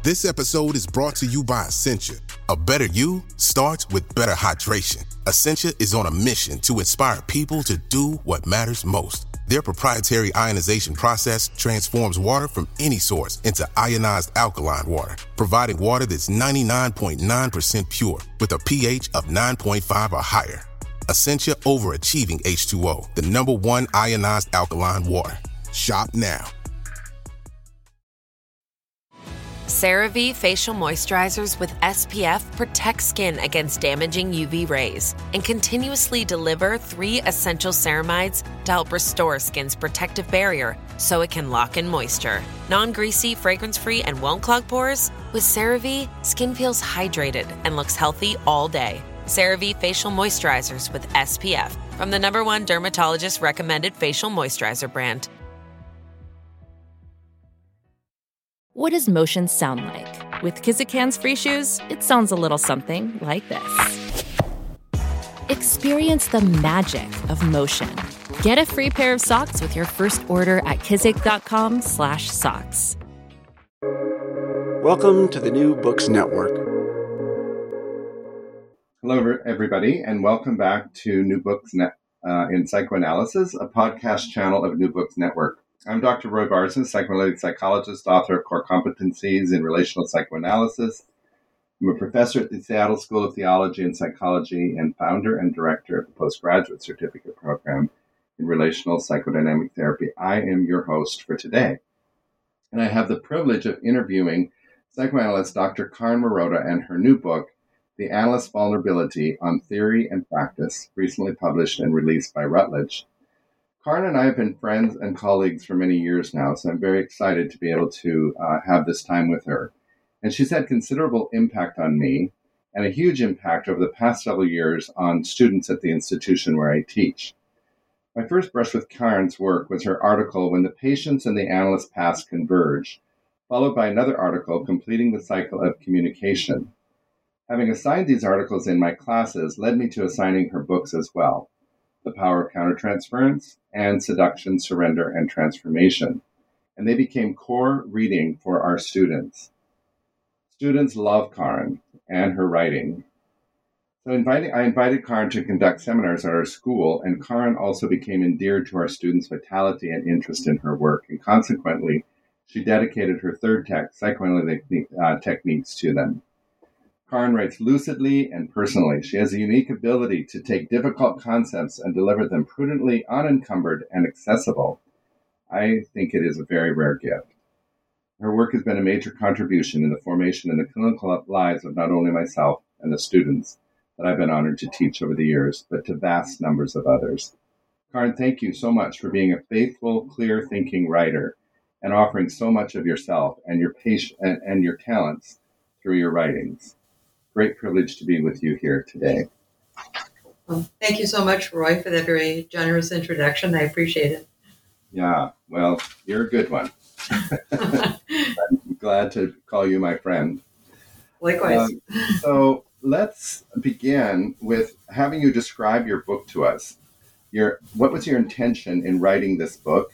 This episode is brought to you by Essentia. A better you starts with better hydration. Essentia is on a mission to inspire people to do what matters most. Their proprietary ionization process transforms water from any source into ionized alkaline water, providing water that's 99.9% pure with a pH of 9.5 or higher. Essentia Overachieving H2O, the #1 ionized alkaline water. Shop now. CeraVe Facial Moisturizers with SPF protect skin against damaging UV rays and continuously deliver 3 essential ceramides to help restore skin's protective barrier so it can lock in moisture. Non-greasy, fragrance-free, and won't clog pores? With CeraVe, skin feels hydrated and looks healthy all day. CeraVe Facial Moisturizers with SPF from the #1 dermatologist-recommended facial moisturizer brand. What does motion sound like? With Kizikans free shoes, it sounds a little something like this. Experience the magic of motion. Get a free pair of socks with your first order at kizik.com/socks. Welcome to the New Books Network. Hello, everybody, and welcome back to New Books in Psychoanalysis, a podcast channel of New Books Network. I'm Dr. Roy Barson, psychoanalytic psychologist, author of Core Competencies in Relational Psychoanalysis. I'm a professor at the Seattle School of Theology and Psychology and founder and director of the postgraduate certificate program in Relational Psychodynamic Therapy. I am your host for today, and I have the privilege of interviewing psychoanalyst Dr. Karen Marotta and her new book, The Analyst's Vulnerability on Theory and Practice, recently published and released by Routledge. Karen and I have been friends and colleagues for many years now, so I'm very excited to be able to have this time with her. And she's had considerable impact on me and a huge impact over the past several years on students at the institution where I teach. My first brush with Karen's work was her article, When the Patients and the Analyst's Past Converge, followed by another article, Completing the Cycle of Communication. Having assigned these articles in my classes led me to assigning her books as well, The Power of Countertransference and Seduction, Surrender, and Transformation. And they became core reading for our students. Students love Karen and her writing. So I invited Karen to conduct seminars at our school, and Karen also became endeared to our students' vitality and interest in her work. And consequently, she dedicated her third text, Psychoanalytic Techniques, to them. Karen writes lucidly and personally. She has a unique ability to take difficult concepts and deliver them prudently, unencumbered, and accessible. I think it is a very rare gift. Her work has been a major contribution in the formation and the clinical lives of not only myself and the students that I've been honored to teach over the years, but to vast numbers of others. Karen, thank you so much for being a faithful, clear-thinking writer and offering so much of yourself and your and your talents through your writings. Great privilege to be with you here today. Well, thank you so much, Roy, for that very generous introduction. I appreciate it. Yeah, well, you're a good one. I'm glad to call you my friend. Likewise. So let's begin with having you describe your book to us. What was your intention in writing this book?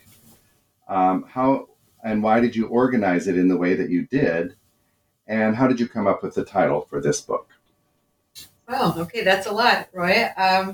How and why did you organize it in the way that you did? And how did you come up with the title for this book? Oh, okay, that's a lot, Roy.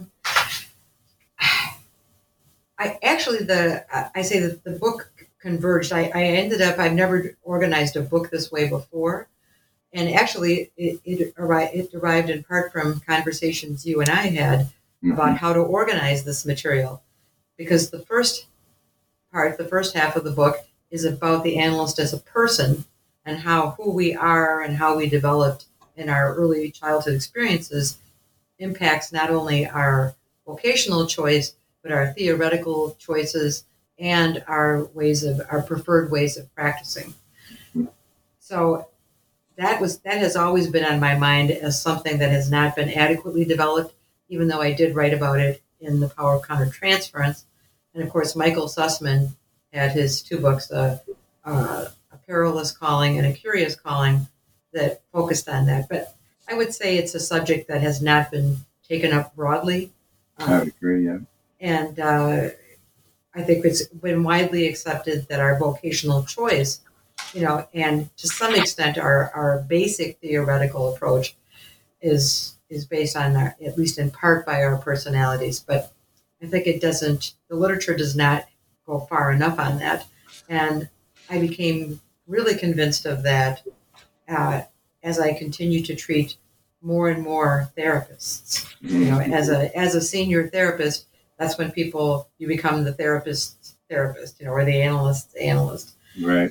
I say that the book converged. I've never organized a book this way before. And actually, it derived in part from conversations you and I had about how to organize this material. Because the first half of the book is about the analyst as a person and who we are and how we developed in our early childhood experiences impacts not only our vocational choice, but our theoretical choices and our preferred ways of practicing. So that has always been on my mind as something that has not been adequately developed, even though I did write about it in The Power of Countertransference. And of course, Michael Sussman had his 2 books, A Perilous Calling and A Curious Calling, that focused on that. But I would say it's a subject that has not been taken up broadly. I would agree, yeah. And I think it's been widely accepted that our vocational choice and to some extent, our basic theoretical approach is based on at least in part by our personalities. But I think the literature does not go far enough on that. And I became really convinced of that as I continue to treat more and more therapists. As a senior therapist, that's when you become the therapist, or the analyst. Right.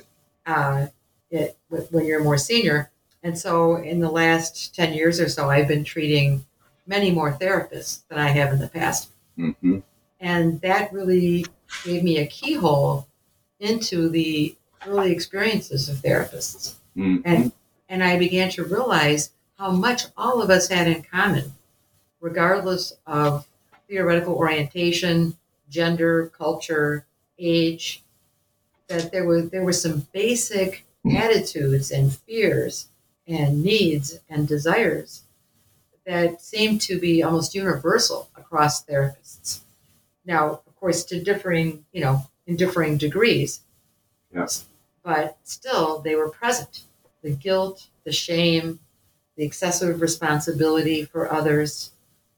When you're more senior. And so in the last 10 years or so, I've been treating many more therapists than I have in the past. Mm-hmm. And that really gave me a keyhole into the early experiences of therapists. Mm-hmm. And I began to realize how much all of us had in common, regardless of theoretical orientation, gender, culture, age, that there were some basic attitudes and fears and needs and desires that seem to be almost universal across therapists. Now, of course, in differing degrees, yes, but still they were present. The guilt, the shame, the excessive responsibility for others,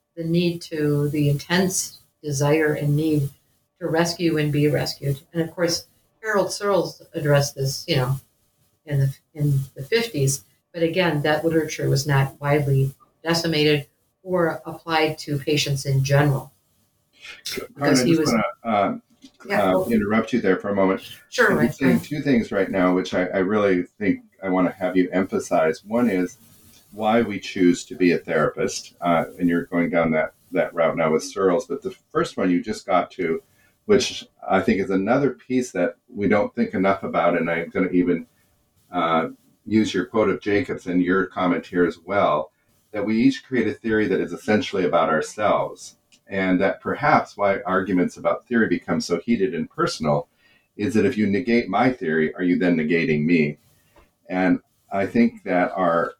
the intense desire and need to rescue and be rescued. And of course, Harold Searles addressed this, in the 50s. But again, that literature was not widely disseminated or applied to patients in general. Carmen, I just want to interrupt you there for a moment. Sure. You're saying two things right now, which I really think I want to have you emphasize. One is why we choose to be a therapist, and you're going down that route now with Searles. But the first one you just got to, which I think is another piece that we don't think enough about, and I'm going to even use your quote of Jacobs and your comment here as well, that we each create a theory that is essentially about ourselves. And that perhaps why arguments about theory become so heated and personal is that if you negate my theory, are you then negating me? And I think that our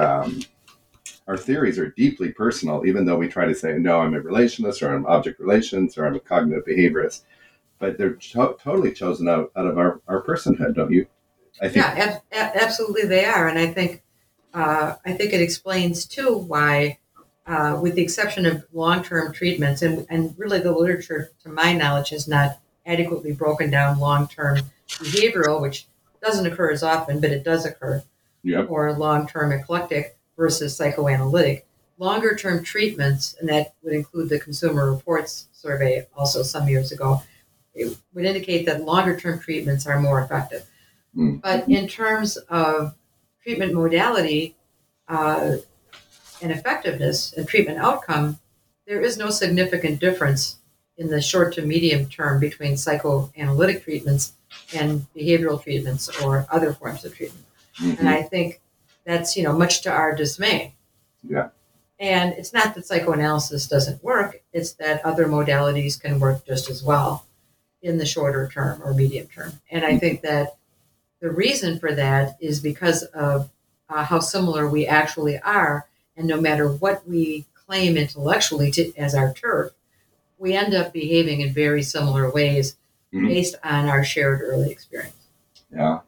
theories are deeply personal, even though we try to say, no, I'm a relationalist, or I'm object relations, or I'm a cognitive behaviorist. But they're totally chosen out of our personhood, don't you? I think. Yeah, absolutely they are. And I think it explains, too, why, with the exception of long-term treatments, and really the literature, to my knowledge, has not adequately broken down long-term behavioral, which doesn't occur as often, but it does occur, yep, or long-term eclectic versus psychoanalytic. Longer-term treatments, and that would include the Consumer Reports survey also some years ago, it would indicate that longer-term treatments are more effective. Mm. But in terms of treatment modality and effectiveness and treatment outcome, there is no significant difference in the short to medium term between psychoanalytic treatments and behavioral treatments or other forms of treatment. Mm-hmm. And I think that's, much to our dismay. Yeah. And it's not that psychoanalysis doesn't work, it's that other modalities can work just as well in the shorter term or medium term. And I think that the reason for that is because of how similar we actually are. And no matter what we claim intellectually as our turf, we end up behaving in very similar ways based on our shared early experience. Yeah.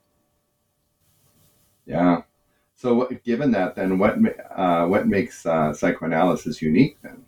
Yeah. So given that, then what makes psychoanalysis unique then?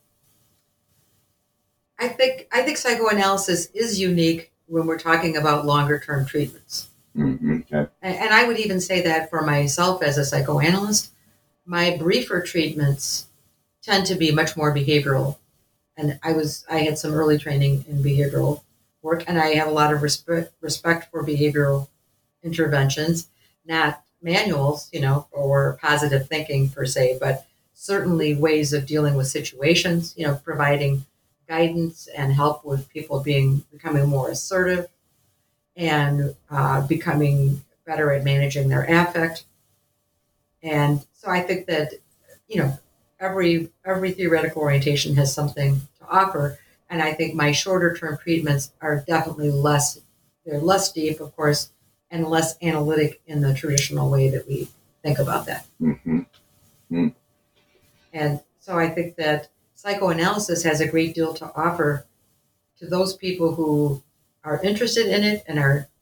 I think psychoanalysis is unique when we're talking about longer term treatments. Mm-hmm. Okay. And I would even say that for myself as a psychoanalyst, my briefer treatments tend to be much more behavioral. And I had some early training in behavioral work, and I have a lot of respect for behavioral interventions, not manuals, or positive thinking per se, but certainly ways of dealing with situations, providing guidance and help with people becoming more assertive and becoming better at managing their affect. And so I think that, every theoretical orientation has something to offer. And I think my shorter term treatments are definitely they're less deep, of course, and less analytic in the traditional way that we think about that. Mm-hmm. Mm. And so I think that psychoanalysis has a great deal to offer to those people who are interested in it and are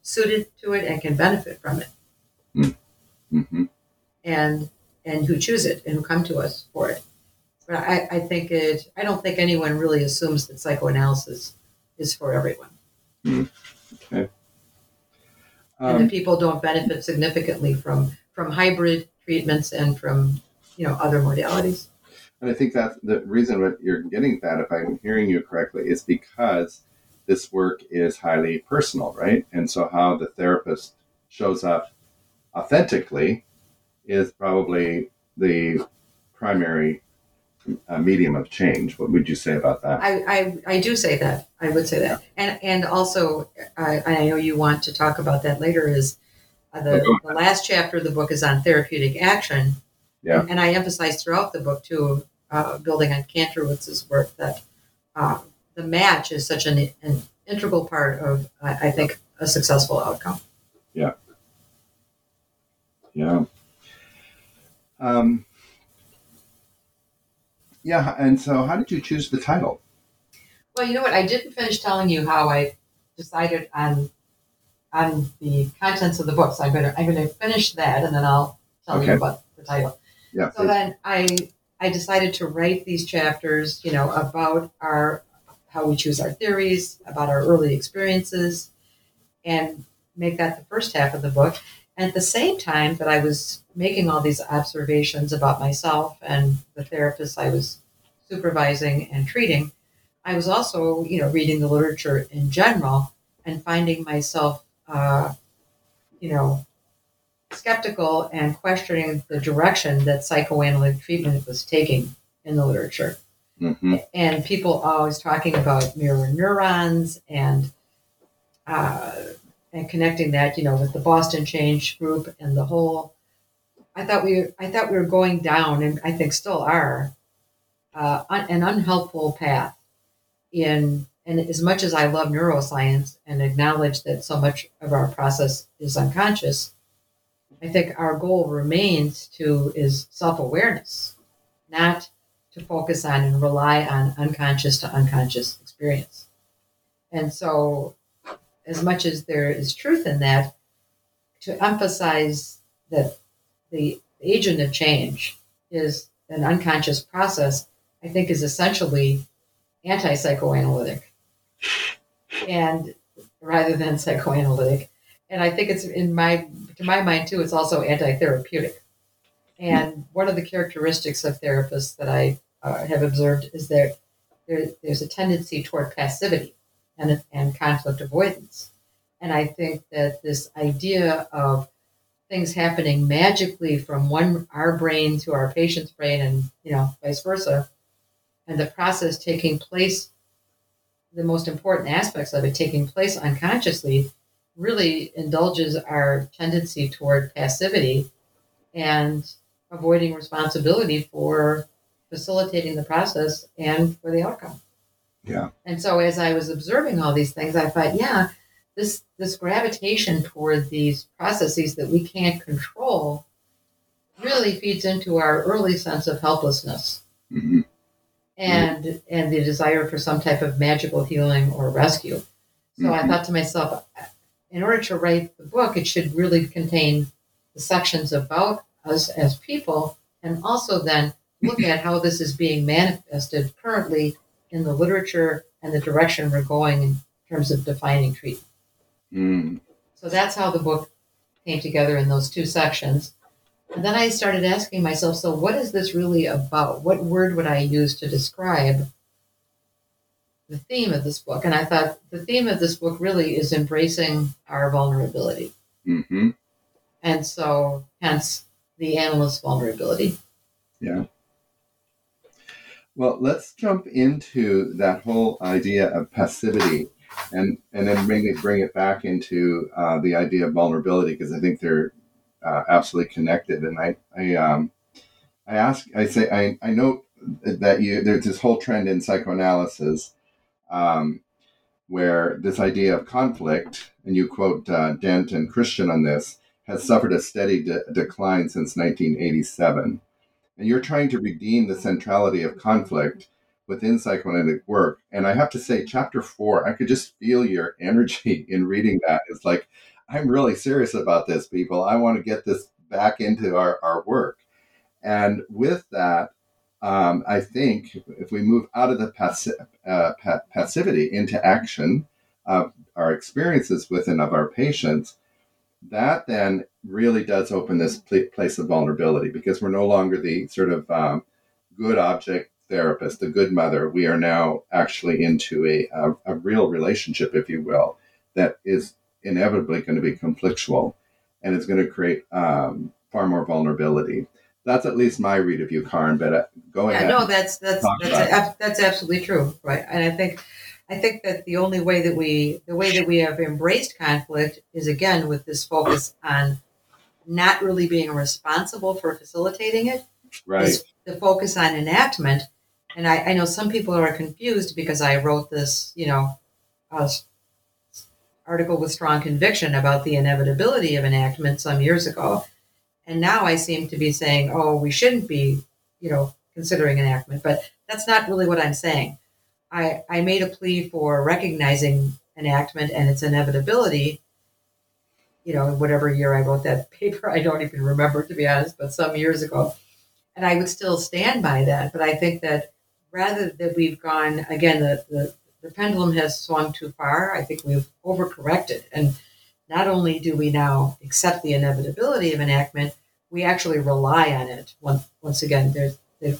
suited to it and can benefit from it, Mm-hmm. and who choose it and who come to us for it. But I don't think anyone really assumes that psychoanalysis is for everyone, Okay. and that people don't benefit significantly from hybrid treatments and from other modalities. And I think that the reason that you're getting that, if I'm hearing you correctly, is because this work is highly personal, right? And so how the therapist shows up authentically is probably the primary medium of change. What would you say about that? I do say that. I would say that. And also, I know you want to talk about that later, is the last chapter of the book is on therapeutic action. Yeah. And I emphasize throughout the book, too, building on Kantrowitz's work, that the match is such an integral part of, I think, a successful outcome. Yeah. Yeah. Yeah. And so how did you choose the title? Well, you know what? I didn't finish telling you how I decided on the contents of the book. So I'm gonna finish that, and then I'll tell you about the title. Yeah. So then I decided to write these chapters, about how we choose our theories, about our early experiences, and make that the first half of the book. And at the same time that I was making all these observations about myself and the therapists I was supervising and treating, I was also, reading the literature in general and finding myself, skeptical and questioning the direction that psychoanalytic treatment was taking in the literature. Mm-hmm. And people always talking about mirror neurons and connecting that, with the Boston Change group and the whole. I thought we were going down, and I think still are, an unhelpful path. And as much as I love neuroscience and acknowledge that so much of our process is unconscious, I think our goal is self-awareness, not to focus on and rely on unconscious to unconscious experience. And so, as much as there is truth in that, to emphasize that the agent of change is an unconscious process, I think is essentially anti-psychoanalytic, and rather than psychoanalytic. And I think it's to my mind too, it's also anti-therapeutic. And one of the characteristics of therapists that I have observed is that there's a tendency toward passivity and conflict avoidance. And I think that this idea of things happening magically from our brain to our patient's brain, and vice versa, and the process taking place, the most important aspects of it taking place unconsciously, really indulges our tendency toward passivity and avoiding responsibility for facilitating the process and for the outcome. Yeah. And so as I was observing all these things, I thought, this gravitation toward these processes that we can't control really feeds into our early sense of helplessness. Mm-hmm. And the desire for some type of magical healing or rescue. So I thought to myself, in order to write the book, it should really contain the sections about us as people, and also then look at how this is being manifested currently in the literature and the direction we're going in terms of defining treatment. Mm. So that's how the book came together in those two sections. And then I started asking myself, so what is this really about? What word would I use to describe the theme of this book? And I thought the theme of this book really is embracing our vulnerability. Mm-hmm. And so hence the analyst's vulnerability. Yeah. Well, let's jump into that whole idea of passivity and then maybe bring it back into the idea of vulnerability, because I think they're absolutely connected. And I note that there's this whole trend in psychoanalysis where this idea of conflict, and you quote Dent and Christian on this, has suffered a steady decline since 1987. And you're trying to redeem the centrality of conflict within psychoanalytic work. And I have to say, chapter 4, I could just feel your energy in reading that. It's like, I'm really serious about this, people. I want to get this back into our work. And with that, I think if we move out of the passivity into action of our experiences with and of our patients, that then really does open this place of vulnerability, because we're no longer the sort of good object therapist, the good mother. We are now actually into a real relationship, if you will, that is inevitably going to be conflictual and is going to create far more vulnerability. That's at least my read of you, Karen. But go ahead. No, that's absolutely true, right? And I think that the way that we have embraced conflict is, again, with this focus on not really being responsible for facilitating it. Right. Is the focus on enactment. And I know some people are confused because I wrote this, article with strong conviction about the inevitability of enactment some years ago. And now I seem to be saying, oh, we shouldn't be, considering enactment. But that's not really what I'm saying. I made a plea for recognizing enactment and its inevitability, whatever year I wrote that paper. I don't even remember, to be honest, but some years ago. And I would still stand by that. But I think that rather that we've gone, again, the pendulum has swung too far. I think we've overcorrected. And not only do we now accept the inevitability of enactment, we actually rely on it. Once again, there's the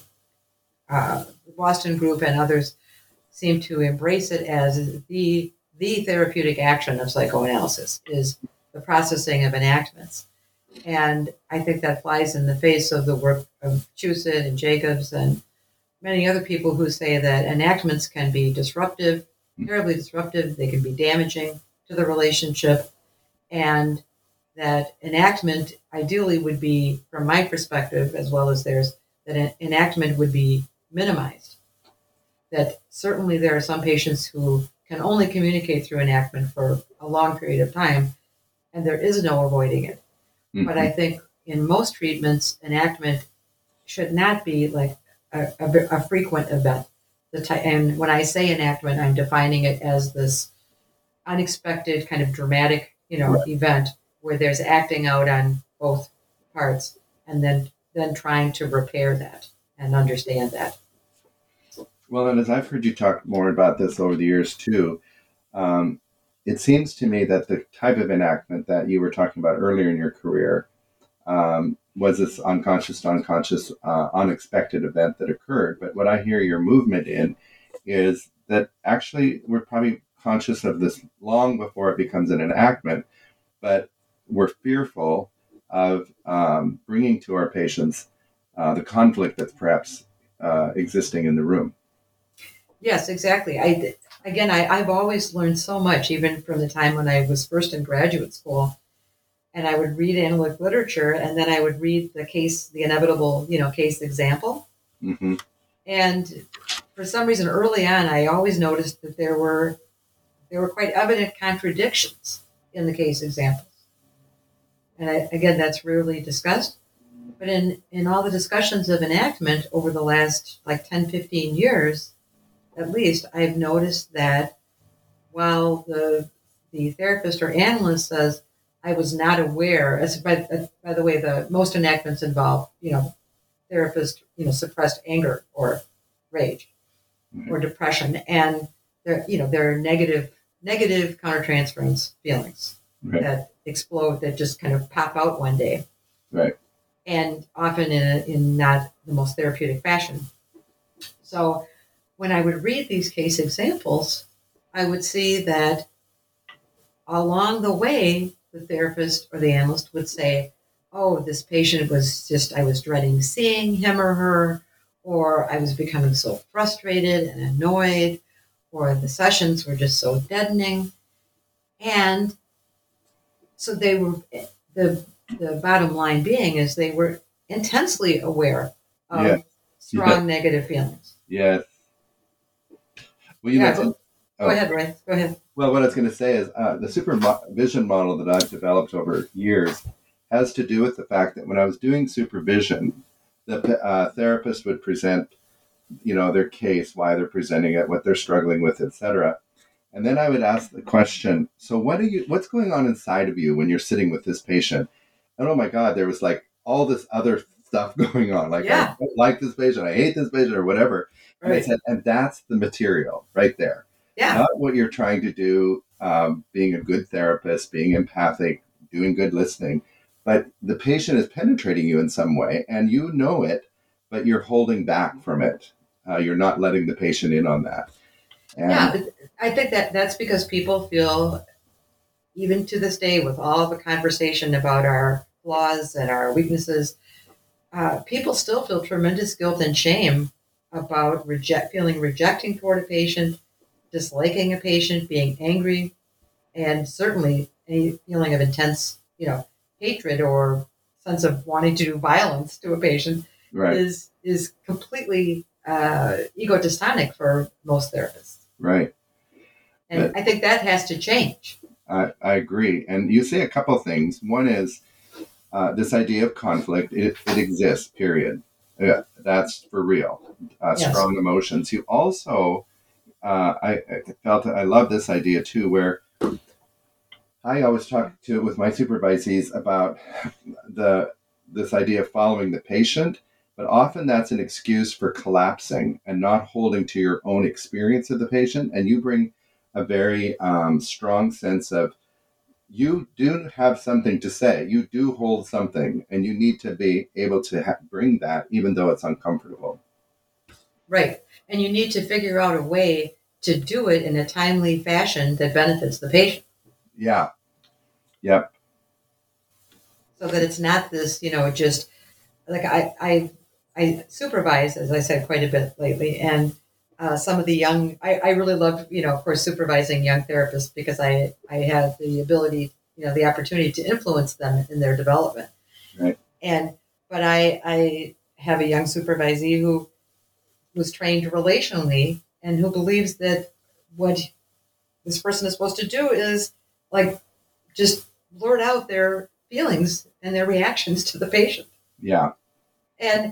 Boston Group and others seem to embrace it as the therapeutic action of psychoanalysis is the processing of enactments. And I think that flies in the face of the work of Chusett and Jacobs and many other people who say that enactments can be disruptive, terribly disruptive. They can be damaging to the relationship. And that enactment ideally would be, from my perspective, as well as theirs, that enactment would be minimized. That certainly there are some patients who can only communicate through enactment for a long period of time, and there is no avoiding it. Mm-hmm. But I think in most treatments, enactment should not be like a frequent event. And when I say enactment, I'm defining it as this unexpected kind of dramatic, event where there's acting out on both parts, and then trying to repair that and understand that. Well, and as I've heard you talk more about this over the years too, it seems to me that the type of enactment that you were talking about earlier in your career was this unconscious to unconscious, unexpected event that occurred. But what I hear your movement in is that actually we're probably conscious of this long before it becomes an enactment, but we're fearful of bringing to our patients the conflict that's perhaps existing in the room. Yes, exactly. I've always learned so much, even from the time when I was first in graduate school. And I would read analytic literature, and then I would read the inevitable, case example. Mm-hmm. And for some reason, early on, I always noticed that there were quite evident contradictions in the case examples. And that's rarely discussed. But in all the discussions of enactment over the last 10, 15 years, at least, I've noticed that while the therapist or analyst says, I was not aware, by the way, the most enactments involve, therapist, suppressed anger or rage or depression. And there are negative countertransference feelings that explode, that just kind of pop out one day. Right. And often in not the most therapeutic fashion. So when I would read these case examples, I would see that along the way, the therapist or the analyst would say, oh, this patient I was dreading seeing him or her, or I was becoming so frustrated and annoyed, or the sessions were just so deadening. And so they were, the bottom line being is they were intensely aware of strong negative feelings. Yes. Well, go ahead, Ray. Go ahead. Well, what I was going to say is the supervision model that I've developed over years has to do with the fact that when I was doing supervision, the therapist would present, their case, why they're presenting it, what they're struggling with, etc. And then I would ask the question, so what's going on inside of you when you're sitting with this patient? And oh my God, there was like all this other stuff going on. Like, I don't like this patient, I hate this patient, or whatever. And I said, and that's the material right there. Yeah. Not what you're trying to do, being a good therapist, being empathic, doing good listening. But the patient is penetrating you in some way, and you know it, but you're holding back from it. You're not letting the patient in on that. And I think that's because people feel, even to this day, with all the conversation about our flaws and our weaknesses, people still feel tremendous guilt and shame about feeling rejecting toward a patient, disliking a patient, being angry, and certainly any feeling of intense, hatred or sense of wanting to do violence to a patient is completely ego-dystonic for most therapists. Right. And I think that has to change. I agree. And you say a couple things. One is this idea of conflict. It exists, period. Yeah, that's for real. Strong emotions. You also, I felt I love this idea too, where I always talk with my supervisees about this idea of following the patient, but often that's an excuse for collapsing and not holding to your own experience of the patient. And you bring a very strong sense of, you do have something to say. You do hold something, and you need to be able to bring that, even though it's uncomfortable. Right. And you need to figure out a way to do it in a timely fashion that benefits the patient. Yeah. Yep. So that it's not this, just like I supervise, as I said, quite a bit lately. And some of the young, I really love, of course, supervising young therapists because I have the ability, the opportunity to influence them in their development. Right. But I have a young supervisee who was trained relationally and who believes that what this person is supposed to do is like just blurt out their feelings and their reactions to the patient. Yeah. And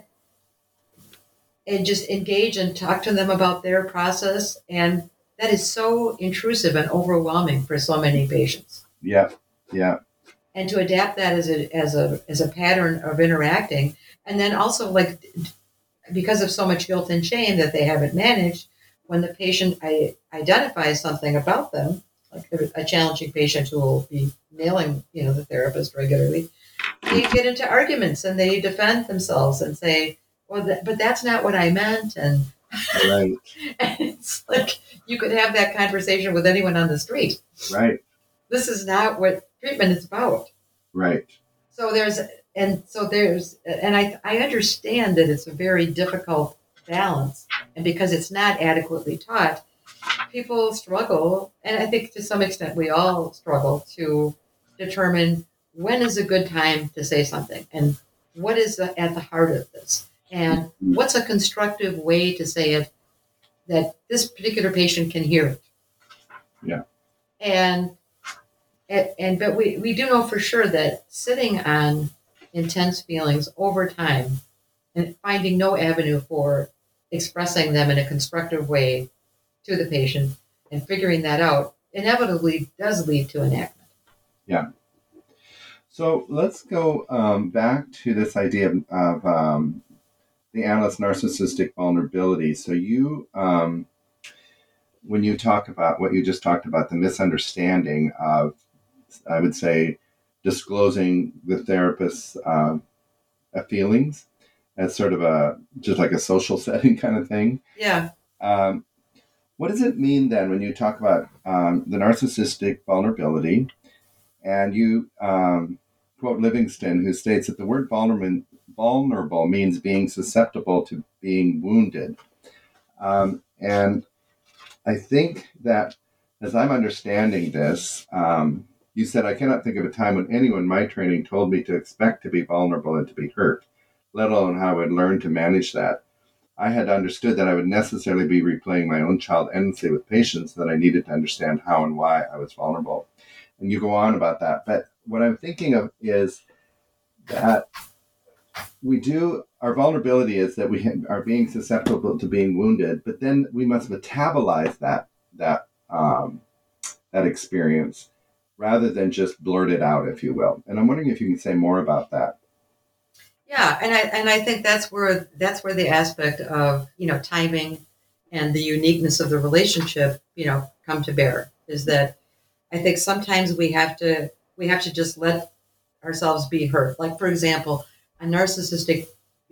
just engage and talk to them about their process. And that is so intrusive and overwhelming for so many patients. Yeah. Yeah. And to adapt that as a pattern of interacting. And then also, like, because of so much guilt and shame that they haven't managed, when the patient identifies something about them, like a challenging patient who will be nailing, the therapist regularly, they get into arguments and they defend themselves and say, well, but that's not what I meant. And, right. And it's like, you could have that conversation with anyone on the street. Right. This is not what treatment is about. Right. So I understand that it's a very difficult balance. And because it's not adequately taught, people struggle. And I think to some extent we all struggle to determine when is a good time to say something and what is at the heart of this. And what's a constructive way to say it that this particular patient can hear it? Yeah. But we do know for sure that sitting on intense feelings over time and finding no avenue for expressing them in a constructive way to the patient and figuring that out inevitably does lead to enactment. Yeah. So let's go back to this idea of the analyst narcissistic vulnerability. So you, when you talk about what you just talked about, the misunderstanding of, I would say, disclosing the therapist's feelings as sort of just like a social setting kind of thing. Yeah. What does it mean then when you talk about the narcissistic vulnerability? And you quote Livingston, who states that the word vulnerable means being susceptible to being wounded. And I think that as I'm understanding this, you said, I cannot think of a time when anyone in my training told me to expect to be vulnerable and to be hurt, let alone how I would learn to manage that. I had understood that I would necessarily be replaying my own child endlessly with patients, that I needed to understand how and why I was vulnerable. And you go on about that. But what I'm thinking of is that our vulnerability is that we are being susceptible to being wounded, but then we must metabolize that that experience rather than just blurt it out, if you will. And I'm wondering if you can say more about that. Yeah, and I think that's where the aspect of, timing and the uniqueness of the relationship, come to bear. Is that I think sometimes we have to just let ourselves be hurt. Like, for example, a narcissistically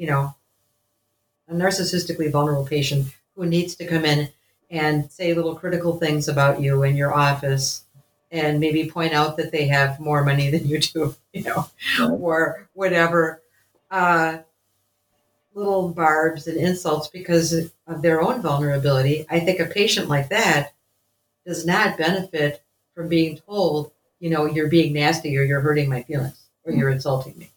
vulnerable patient who needs to come in and say little critical things about you in your office and maybe point out that they have more money than you do, or whatever. Little barbs and insults because of their own vulnerability. I think a patient like that does not benefit from being told, you're being nasty or you're hurting my feelings or you're insulting me.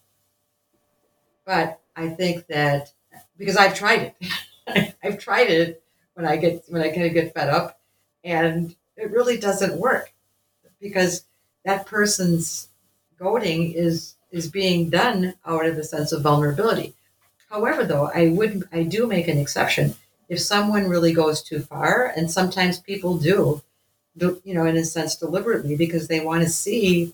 But I think that because I've tried it, I've tried it when I kind of get fed up, and it really doesn't work because that person's goading is being done out of a sense of vulnerability. However, though, I do make an exception if someone really goes too far, and sometimes people do, in a sense deliberately, because they want to see,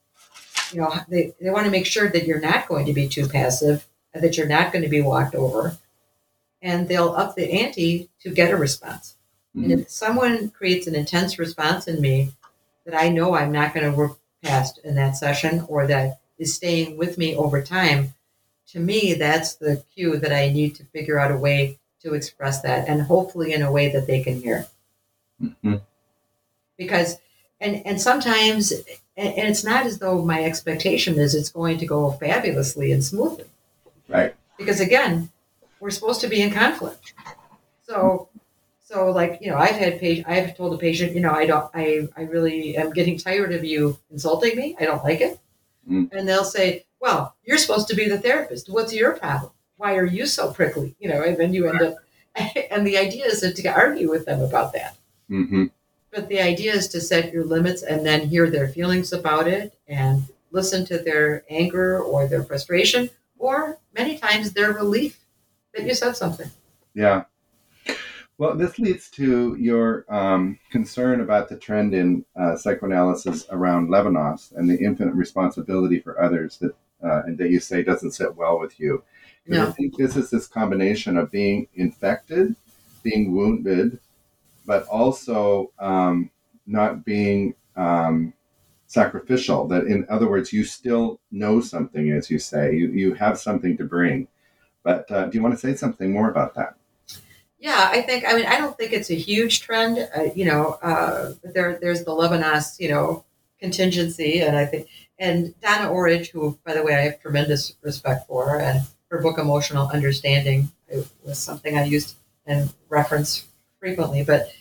they want to make sure that you're not going to be too passive, that you're not going to be walked over, and they'll up the ante to get a response. Mm-hmm. And if someone creates an intense response in me that I know I'm not going to work past in that session, or that is staying with me over time, to me, that's the cue that I need to figure out a way to express that, and hopefully in a way that they can hear. Mm-hmm. Because, and sometimes, and it's not as though my expectation is it's going to go fabulously and smoothly. Right. Because again, we're supposed to be in conflict. So like, I've told a patient, I really am getting tired of you insulting me. I don't like it. Mm. And they'll say, well, you're supposed to be the therapist. What's your problem? Why are you so prickly? And then you end up, and the idea isn't to argue with them about that. Mm-hmm. But the idea is to set your limits and then hear their feelings about it and listen to their anger or their frustration, or many times their relief that you said something. Yeah. Well, this leads to your concern about the trend in psychoanalysis around Levinas and the infinite responsibility for others that and that you say doesn't sit well with you. No. I think this combination of being infected, being wounded, but also not being sacrificial. That, in other words, you still know something, as you say. You have something to bring. But do you want to say something more about that? Yeah, I don't think it's a huge trend. There's the Levinas, contingency, and I think, and Donna Orridge, who, by the way, I have tremendous respect for, and her book Emotional Understanding was something I used and reference frequently. But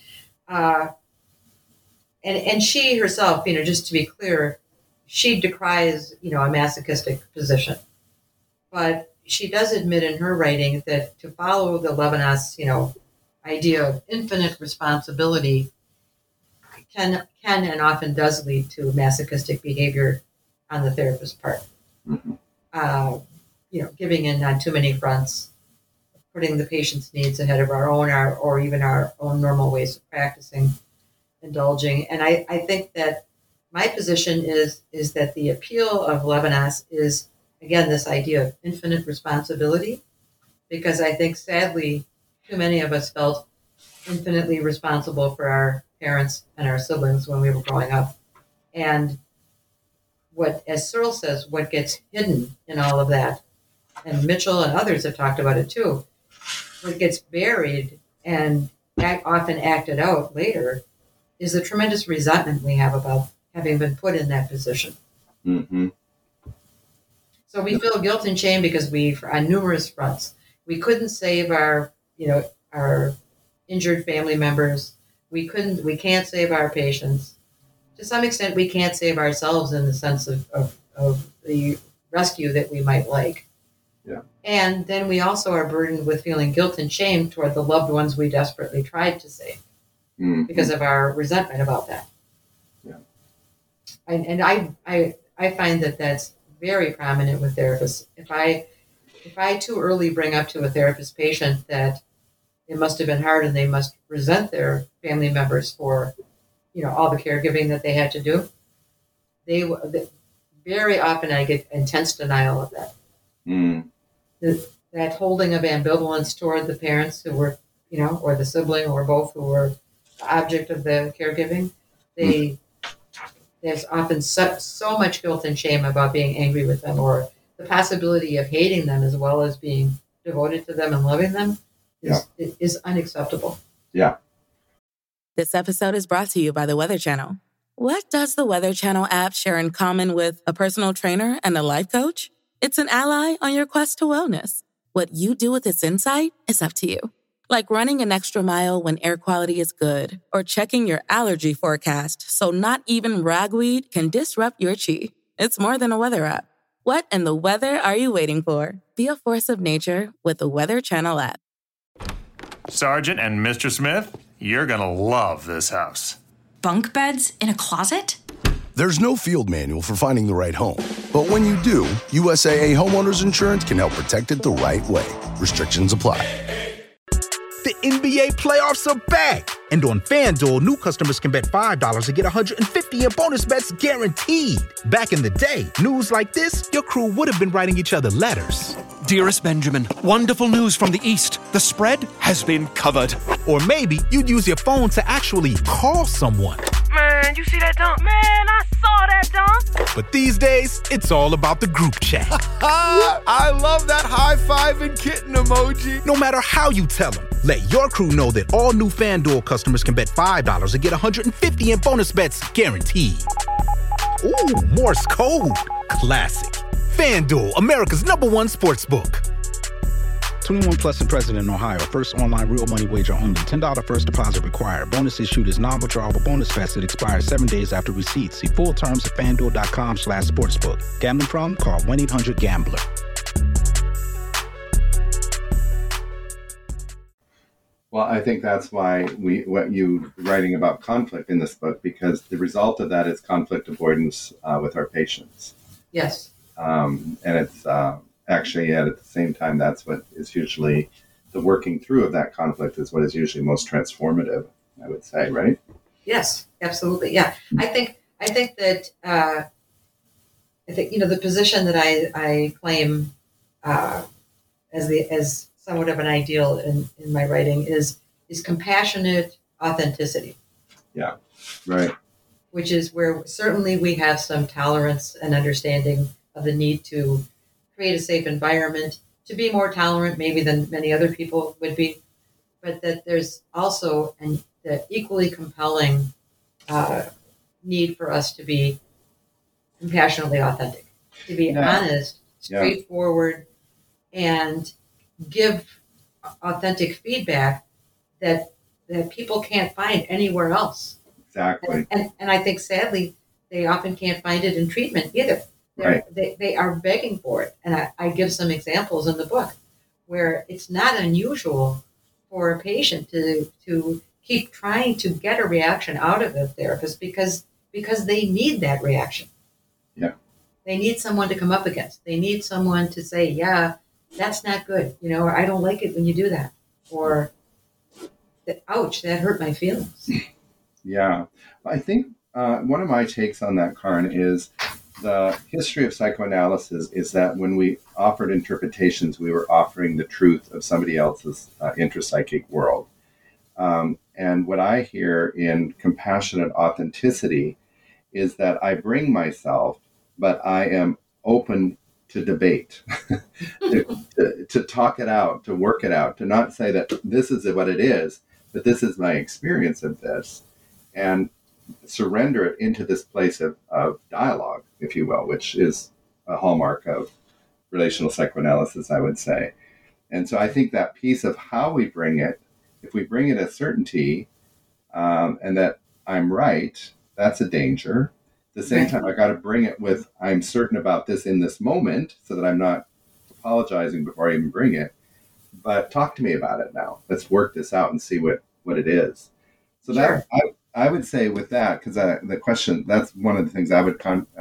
and she herself, just to be clear, she decries, a masochistic position, but she does admit in her writing that to follow the Levinas, idea of infinite responsibility can and often does lead to masochistic behavior on the therapist's part. Mm-hmm. Giving in on too many fronts, putting the patient's needs ahead of our own, or even our own normal ways of practicing, indulging. And I think that my position is that the appeal of Levinas is, again, this idea of infinite responsibility, because I think, sadly, too many of us felt infinitely responsible for our parents and our siblings when we were growing up. And what, as Searle says, what gets hidden in all of that, and Mitchell and others have talked about it too, what gets buried and often acted out later is the tremendous resentment we have about having been put in that position. Mm-hmm. So we feel guilt and shame because on numerous fronts, we couldn't save our injured family members. We can't save our patients. To some extent, we can't save ourselves in the sense of the rescue that we might like. Yeah. And then we also are burdened with feeling guilt and shame toward the loved ones we desperately tried to save, mm-hmm. because of our resentment about that. Yeah. And I find that that's very prominent with therapists. If I too early bring up to a therapist patient that it must have been hard and they must resent their family members for all the caregiving that they had to do. Very often I get intense denial of that. That holding of ambivalence toward the parents who were, or the sibling or both who were the object of the caregiving. There's often so much guilt and shame about being angry with them, or the possibility of hating them as well as being devoted to them and loving them is unacceptable. Yeah. This episode is brought to you by the Weather Channel. What does the Weather Channel app share in common with a personal trainer and a life coach? It's an ally on your quest to wellness. What you do with its insight is up to you. Like running an extra mile when air quality is good, or checking your allergy forecast so not even ragweed can disrupt your chi. It's more than a weather app. What in the weather are you waiting for? Be a force of nature with the Weather Channel app. Sergeant and Mr. Smith, you're gonna love this house. Bunk beds in a closet? There's no field manual for finding the right home. But when you do, USAA Homeowners Insurance can help protect it the right way. Restrictions apply. The NBA playoffs are back. And on FanDuel, new customers can bet $5 and get $150 in bonus bets guaranteed. Back in the day, news like this, your crew would have been writing each other letters. Dearest Benjamin, wonderful news from the East. The spread has been covered. Or maybe you'd use your phone to actually call someone. Man, you see that dunk? Man, I saw that dunk. But these days, it's all about the group chat. I love that high five and kitten emoji. No matter how you tell them, let your crew know that all new FanDuel customers can bet $5 and get $150 in bonus bets guaranteed. Ooh, Morse code. Classic. FanDuel, America's #1 sportsbook. 21 plus and present in Ohio. First online real money wager only. $10 first deposit required. Bonus issued is non-withdrawable bonus vest that expires 7 days after receipt. See full terms at FanDuel.com/sportsbook. Gambling problem? Call 1-800-GAMBLER. Well, I think that's why what you writing about conflict in this book, because the result of that is conflict avoidance with our patients. Yes. And it's actually at the same time, that's what is usually the working through of that conflict is what is usually most transformative, I would say, right? Yes, absolutely. Yeah. I think that the position that I claim as somewhat of an ideal in my writing is compassionate authenticity. Yeah, right. Which is where certainly we have some tolerance and understanding of the need to create a safe environment, to be more tolerant maybe than many other people would be, but that there's also the equally compelling need for us to be compassionately authentic, to be honest, straightforward, and give authentic feedback that people can't find anywhere else. Exactly. And I think sadly they often can't find it in treatment either. Right. They are begging for it. And I give some examples in the book where it's not unusual for a patient to keep trying to get a reaction out of the therapist because they need that reaction. Yeah. They need someone to come up against. They need someone to say, yeah, that's not good. Or I don't like it when you do that. Or, ouch, that hurt my feelings. Yeah. I think one of my takes on that, Karin, is the history of psychoanalysis is that when we offered interpretations, we were offering the truth of somebody else's intrapsychic world. And what I hear in compassionate authenticity is that I bring myself, but I am open to debate, to talk it out, to work it out, to not say that this is what it is, but this is my experience of this, and surrender it into this place of dialogue, if you will, which is a hallmark of relational psychoanalysis, I would say. And so I think that piece of how we bring it, if we bring it as certainty and that I'm right, that's a danger. At the same time, I got to bring it with, I'm certain about this in this moment so that I'm not apologizing before I even bring it. But talk to me about it now. Let's work this out and see what it is. So Sure. that I would say with that, because the question, that's one of the things I would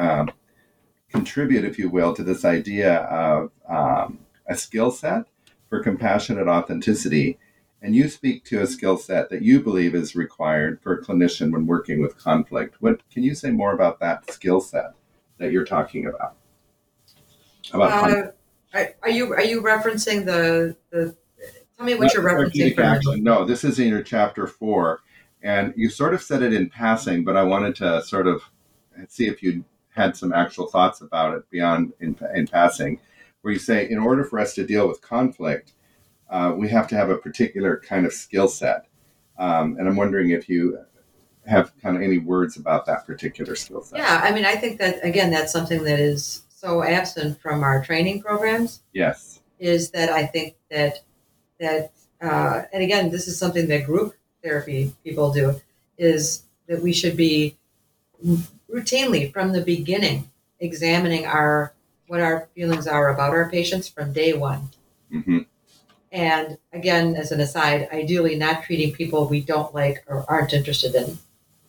contribute, if you will, to this idea of a skill set for compassionate authenticity. And you speak to a skill set that you believe is required for a clinician when working with conflict. What can you say more about that skill set that you're talking about? Are you referencing the tell me what you're referencing from No, this is in your chapter 4, and you sort of said it in passing, but I wanted to sort of see if you had some actual thoughts about it beyond in passing, where you say, in order for us to deal with conflict, we have to have a particular kind of skill set. And I'm wondering if you have kind of any words about that particular skill set. Yeah, I mean, I think that, again, that's something that is so absent from our training programs. Yes. Is that I think that and again, this is something that group therapy people do, is that we should be routinely from the beginning examining what our feelings are about our patients from day one. Mm-hmm. And again, as an aside, ideally not treating people we don't like or aren't interested in.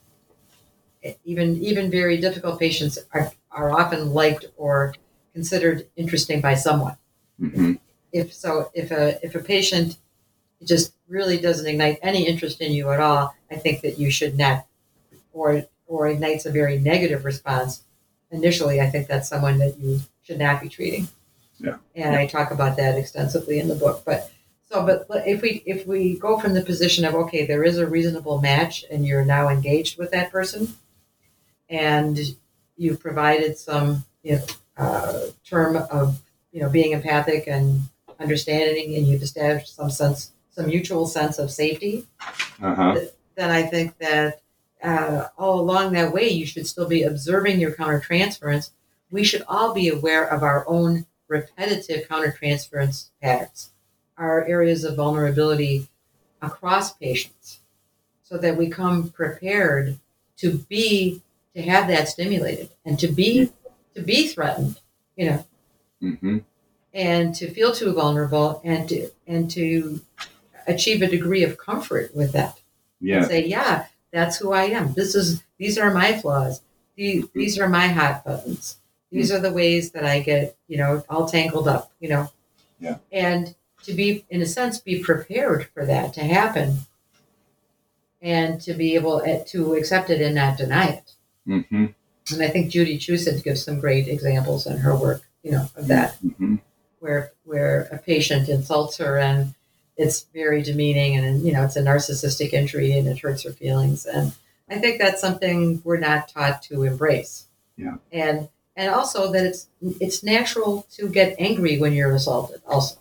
Even very difficult patients are often liked or considered interesting by someone. Mm-hmm. If a patient just really doesn't ignite any interest in you at all, I think that you should not, or ignites a very negative response initially, I think that's someone that you should not be treating. Yeah. And I talk about that extensively in the book. But if we go from the position of, okay, there is a reasonable match and you're now engaged with that person, and you've provided some term of being empathic and understanding, and you've established some mutual sense of safety, then I think that all along that way, you should still be observing your countertransference. We should all be aware of our own repetitive countertransference patterns, our areas of vulnerability across patients, so that we come prepared to have that stimulated and to be threatened, mm-hmm. and to feel too vulnerable and to achieve a degree of comfort with that. Yeah. And say, yeah, that's who I am. These are my flaws. These are my hot buttons. These are the ways that I get, all tangled up, Yeah. And to be, in a sense, be prepared for that to happen, and to be able to accept it and not deny it. Mm-hmm. And I think Judy Chusett gives some great examples in her work, of that, mm-hmm. where a patient insults her and it's very demeaning, and it's a narcissistic injury and it hurts her feelings. And I think that's something we're not taught to embrace. Yeah. And also that it's natural to get angry when you're assaulted. Also,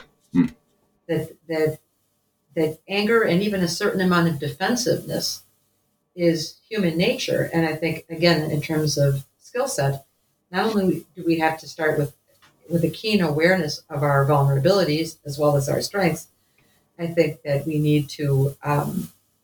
that anger and even a certain amount of defensiveness is human nature. And I think, again, in terms of skill set, not only do we have to start with a keen awareness of our vulnerabilities as well as our strengths, I think that we need to have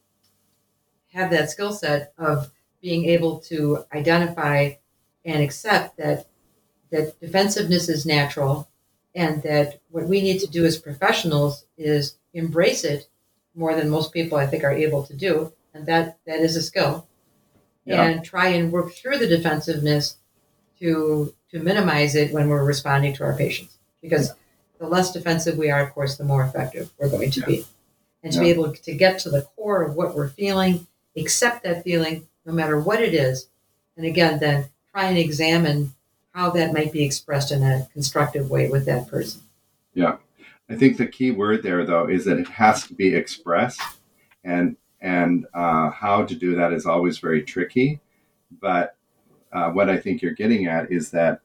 that skill set of being able to identify and accept that defensiveness is natural, and that what we need to do as professionals is embrace it more than most people, I think, are able to do. And that is a skill. Yeah. And try and work through the defensiveness to minimize it when we're responding to our patients. Because the less defensive we are, of course, the more effective we're going to be. And to be able to get to the core of what we're feeling, accept that feeling, no matter what it is. And again, then try and examine how that might be expressed in a constructive way with that person. Yeah. I think the key word there, though, is that it has to be expressed. And how to do that is always very tricky. But what I think you're getting at is that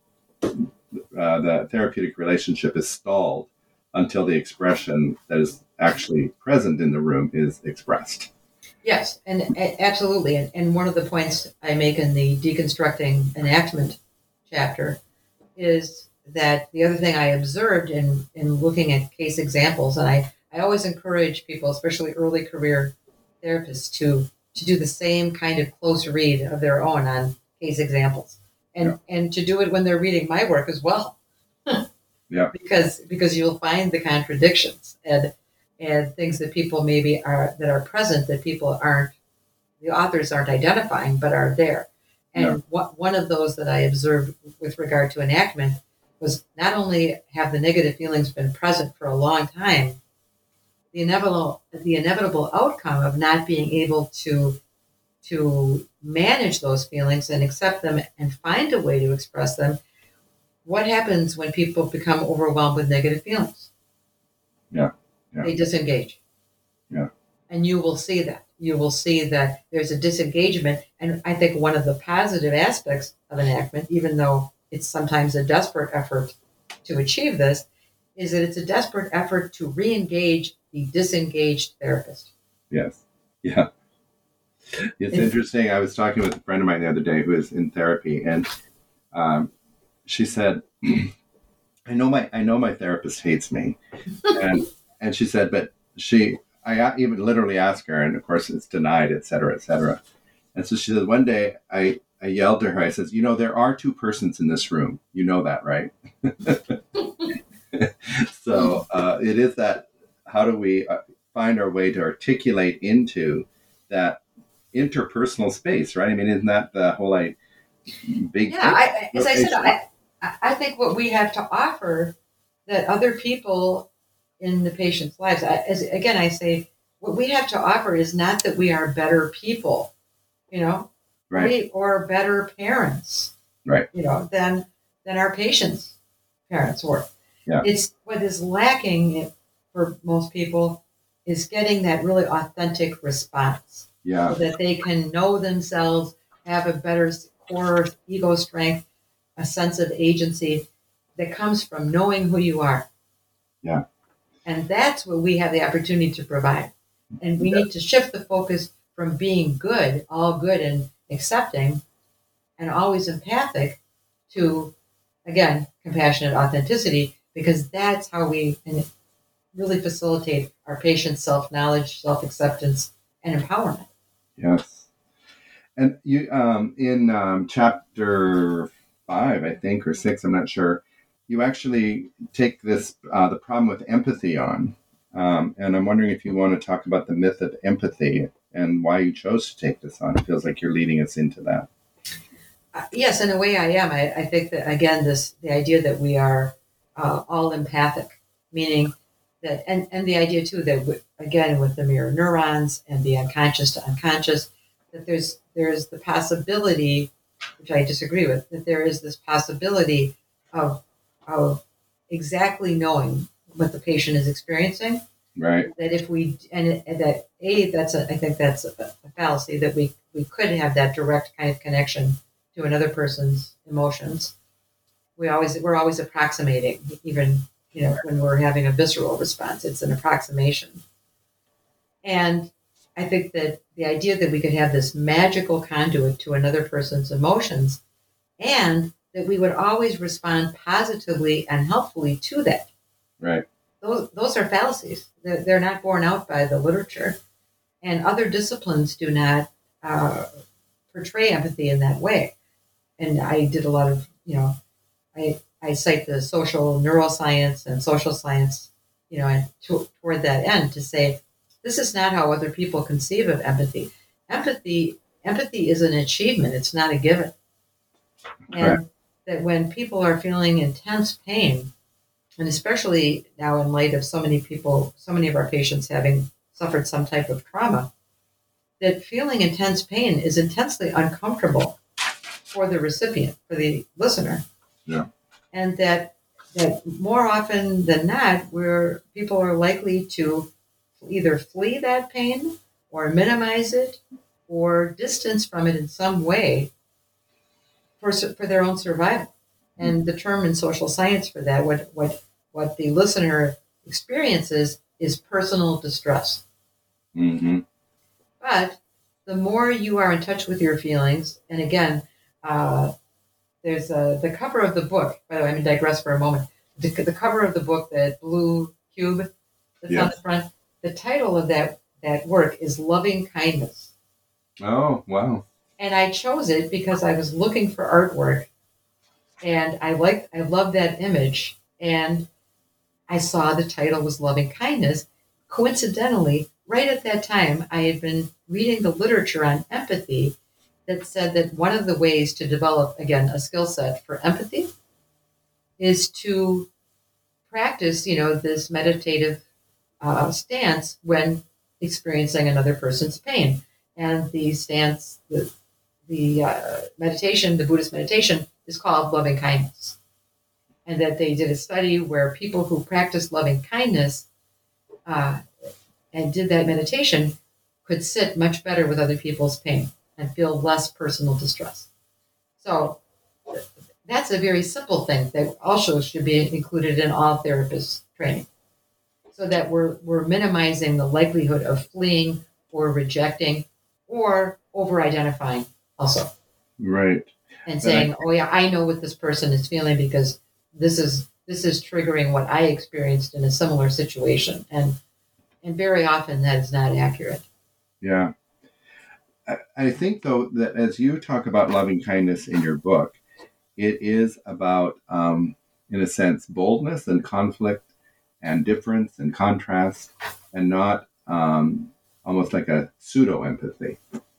the therapeutic relationship is stalled until the expression that is actually present in the room is expressed. Yes, and absolutely. And one of the points I make in the Deconstructing Enactment chapter is that the other thing I observed in looking at case examples, and I always encourage people, especially early career therapists, to do the same kind of close read of their own on case examples, and to do it when they're reading my work as well. Yeah. Because you'll find the contradictions and things that people maybe are present that the authors aren't identifying, but are there. And one of those that I observed with regard to enactment was not only have the negative feelings been present for a long time, the inevitable outcome of not being able to manage those feelings and accept them and find a way to express them. What happens when people become overwhelmed with negative feelings? Yeah. They disengage. Yeah. And you will see that. You will see that there's a disengagement. And I think one of the positive aspects of enactment, even though it's sometimes a desperate effort to achieve this, is that it's a desperate effort to re-engage the disengaged therapist. Yes. Yeah. It's interesting. I was talking with a friend of mine the other day who is in therapy, and she said, I know my therapist hates me. And she said, but I even literally asked her, and of course it's denied, et cetera, et cetera. And so she said, one day I yelled to her, I says, there are two persons in this room. You know that, right? So it is that, how do we find our way to articulate into that interpersonal space, right? I mean, isn't that the whole big... Yeah, as I said, I think what we have to offer that other people in the patient's lives, I say, what we have to offer is not that we are better people, right, or better parents, right, than our patients' parents were. Yeah. It's what is lacking for most people is getting that really authentic response. Yeah. So that they can know themselves, have a better core ego strength, a sense of agency that comes from knowing who you are. Yeah. And that's what we have the opportunity to provide. And we need to shift the focus from being good, all good and accepting, and always empathic, to, again, compassionate authenticity, because that's how we really facilitate our patients' self-knowledge, self-acceptance, and empowerment. Yes. And you, in chapter 5, I think, or 6, I'm not sure, you actually take this, the problem with empathy on. And I'm wondering if you want to talk about the myth of empathy and why you chose to take this on. It feels like you're leading us into that. Yes, in a way I am. I think that, again, the idea that we are all empathic, meaning that, and the idea too that, again, with the mirror neurons and the unconscious to unconscious, that there's the possibility, which I disagree with, that there is this possibility of exactly knowing what the patient is experiencing. Right. That if we, and that I think that's a fallacy, that we could have that direct kind of connection to another person's emotions. We're always approximating, even, when we're having a visceral response, it's an approximation. And I think that the idea that we could have this magical conduit to another person's emotions, and that we would always respond positively and helpfully to that. Right. Those are fallacies. They're not borne out by the literature. And other disciplines do not portray empathy in that way. And I did a lot of, I cite the social neuroscience and social science, and toward that end to say, this is not how other people conceive of empathy. Empathy is an achievement. It's not a given. And that when people are feeling intense pain, and especially now in light of so many of our patients having suffered some type of trauma, that feeling intense pain is intensely uncomfortable for the recipient, for the listener. Yeah. And that more often than not, where people are likely to either flee that pain or minimize it or distance from it in some way for their own survival. And the term in social science for that, what the listener experiences, is personal distress. Mm-hmm. But the more you are in touch with your feelings, and again, there's the cover of the book, by the way, I'm going to digress for a moment. The cover of the book, that blue cube that's on the front, the title of that work is Loving Kindness. Oh, wow. And I chose it because I was looking for artwork, and I loved that image, and I saw the title was Loving Kindness. Coincidentally, right at that time, I had been reading the literature on empathy that said that one of the ways to develop, again, a skill set for empathy is to practice, this meditative stance when experiencing another person's pain. And the stance, the meditation, the Buddhist meditation, is called loving kindness. And that they did a study where people who practiced loving kindness and did that meditation could sit much better with other people's pain and feel less personal distress. So that's a very simple thing that also should be included in all therapists' training, so that we're minimizing the likelihood of fleeing or rejecting or over-identifying also. Right. And saying, oh yeah, I know what this person is feeling because this is triggering what I experienced in a similar situation. And very often that is not accurate. Yeah. I think, though, that as you talk about loving kindness in your book, it is about, in a sense, boldness and conflict and difference and contrast, and not almost like a pseudo-empathy.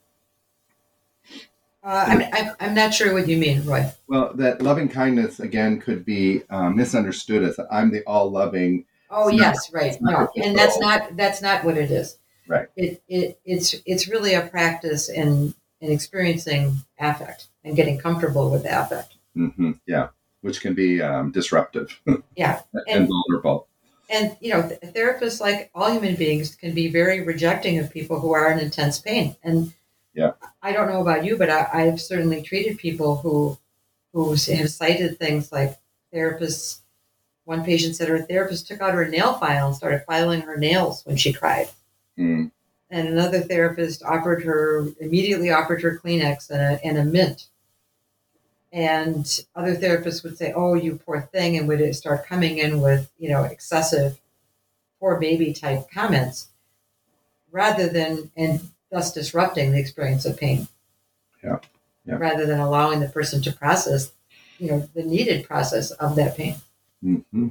I'm not sure what you mean, Roy. Well, that loving kindness, again, could be misunderstood as I'm the all-loving. Oh, yes, right. No, and that's not what it is. Right. It's really a practice in experiencing affect and getting comfortable with affect. Mm-hmm. Yeah, which can be disruptive. Yeah, and vulnerable. And therapists, like all human beings, can be very rejecting of people who are in intense pain. And yeah, I don't know about you, but I've certainly treated people who have cited things like therapists. One patient said her therapist took out her nail file and started filing her nails when she cried. Mm. And another therapist immediately offered her Kleenex and a mint. And other therapists would say, oh, you poor thing, and would start coming in with, excessive poor baby type comments and thus disrupting the experience of pain. Yeah. Rather than allowing the person to process, the needed process of that pain. Mm-hmm.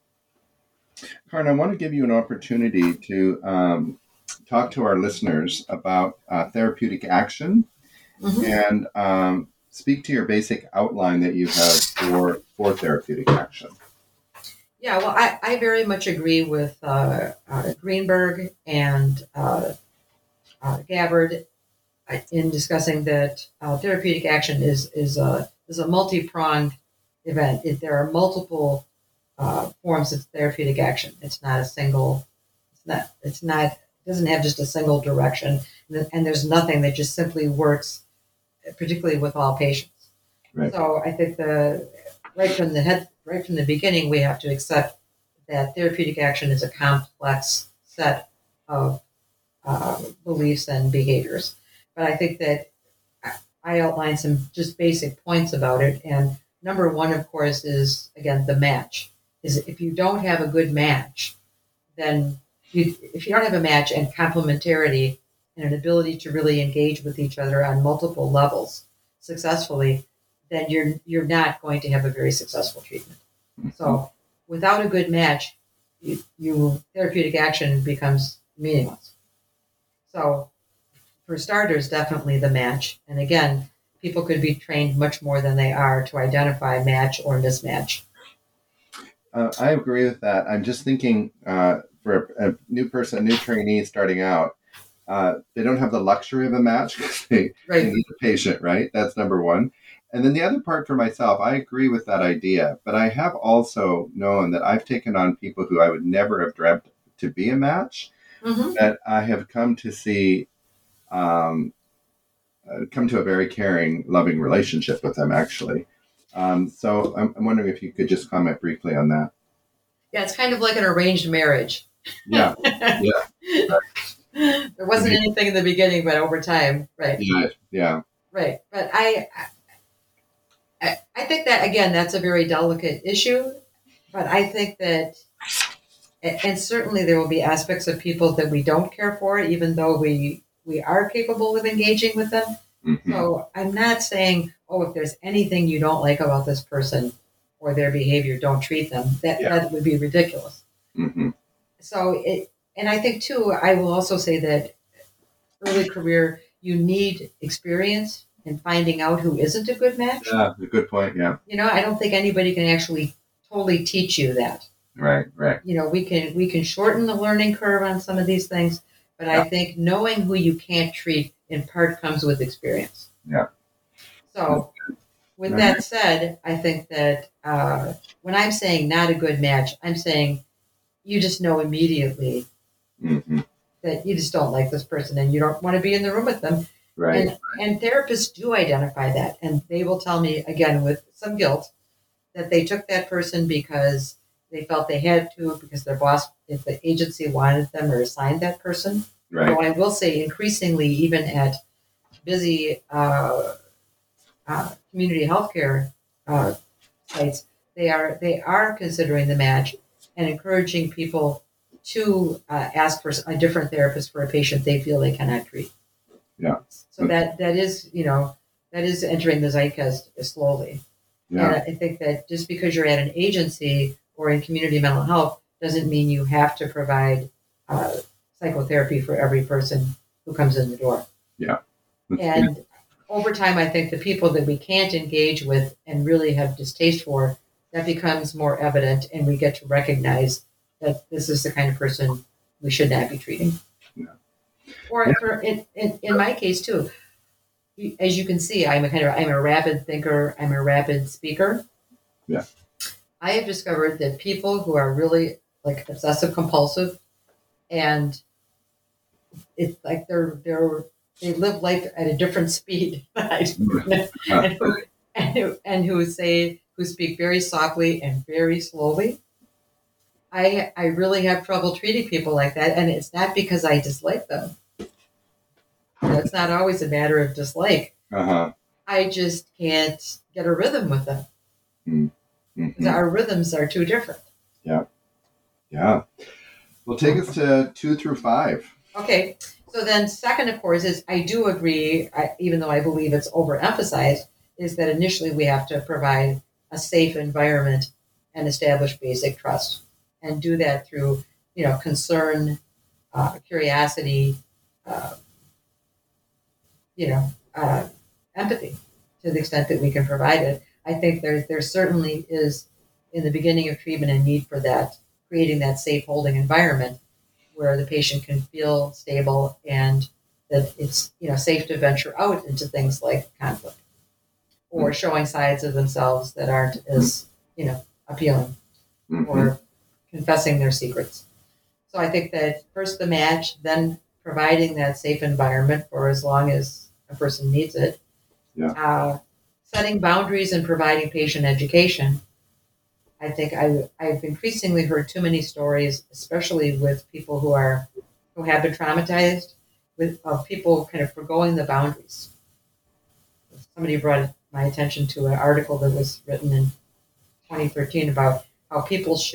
Karin, I want to give you an opportunity to talk to our listeners about therapeutic action, mm-hmm. and speak to your basic outline that you have for therapeutic action. Yeah, well, I very much agree with Greenberg and Gabbard in discussing that therapeutic action is a multi-pronged event. There are multiple forms of therapeutic action. It's not a single. It doesn't have just a single direction, and there's nothing that just simply works, particularly with all patients. Right. So I think right from the beginning, we have to accept that therapeutic action is a complex set of beliefs and behaviors. But I think that I outlined some just basic points about it. And number one, of course, is, again, the match. Is if you don't have a good match, then if you don't have a match and complementarity and an ability to really engage with each other on multiple levels successfully, then you're not going to have a very successful treatment. So without a good match, therapeutic action becomes meaningless. So for starters, definitely the match. And again, people could be trained much more than they are to identify match or mismatch. I agree with that. I'm just thinking for a new trainee starting out, they don't have the luxury of a match because they need a patient, right? That's number one. And then the other part for myself, I agree with that idea, but I have also known that I've taken on people who I would never have dreamt to be a match, mm-hmm. that I have come to see, come to a very caring, loving relationship with them, actually. So I'm wondering if you could just comment briefly on that. Yeah, it's kind of like an arranged marriage. Yeah. Yeah. Right. There wasn't anything in the beginning, but over time, right? Yeah. Right. But I think that, again, that's a very delicate issue. But I think that, and certainly there will be aspects of people that we don't care for, even though we are capable of engaging with them. Mm-hmm. So I'm not saying, if there's anything you don't like about this person or their behavior, don't treat them. That would be ridiculous. Mm-hmm. So and I think too, I will also say that early career, you need experience in finding out who isn't a good match. Yeah, a good point. Yeah. I don't think anybody can actually totally teach you that. Right. We can shorten the learning curve on some of these things, but I think knowing who you can't treat in part comes with experience. Yeah. So with that said, I think that when I'm saying not a good match, I'm saying you just know immediately that you just don't like this person and you don't want to be in the room with them. Right. And therapists do identify that. And they will tell me, again, with some guilt, that they took that person because they felt they had to, because their boss, if the agency wanted them or assigned that person. Right. So I will say increasingly, even at busy community healthcare sites, they are considering the match and encouraging people to ask for a different therapist for a patient they feel they cannot treat. Yeah. So that is entering the zeitgeist slowly. Yeah. And I think that just because you're at an agency or in community mental health doesn't mean you have to provide psychotherapy for every person who comes in the door. Yeah. And over time, I think the people that we can't engage with and really have distaste for, that becomes more evident, and we get to recognize that this is the kind of person we should not be treating. Yeah. Or in my case too, as you can see, I'm a rapid thinker. I'm a rapid speaker. Yeah. I have discovered that people who are really like obsessive compulsive, and it's like they live life at a different speed, and who speak very softly and very slowly. I really have trouble treating people like that, and it's not because I dislike them. It's not always a matter of dislike. I just can't get a rhythm with them. Mm-hmm. Our rhythms are too different. Yeah. Yeah. Well, take us to 2 through 5. Okay. So then second, of course, is I do agree, even though I believe it's overemphasized, is that initially we have to provide a safe environment and establish basic trust, and do that through, concern, curiosity, empathy to the extent that we can provide it. I think there certainly is, in the beginning of treatment, a need for that, creating that safe holding environment where the patient can feel stable and that it's safe to venture out into things like conflict or showing sides of themselves that aren't as appealing, or confessing their secrets. So I think that first the match, then providing that safe environment for as long as a person needs it. Yeah. Setting boundaries and providing patient education. I think I've increasingly heard too many stories, especially with people who have been traumatized, of people kind of forgoing the boundaries. Somebody brought my attention to an article that was written in 2013 about how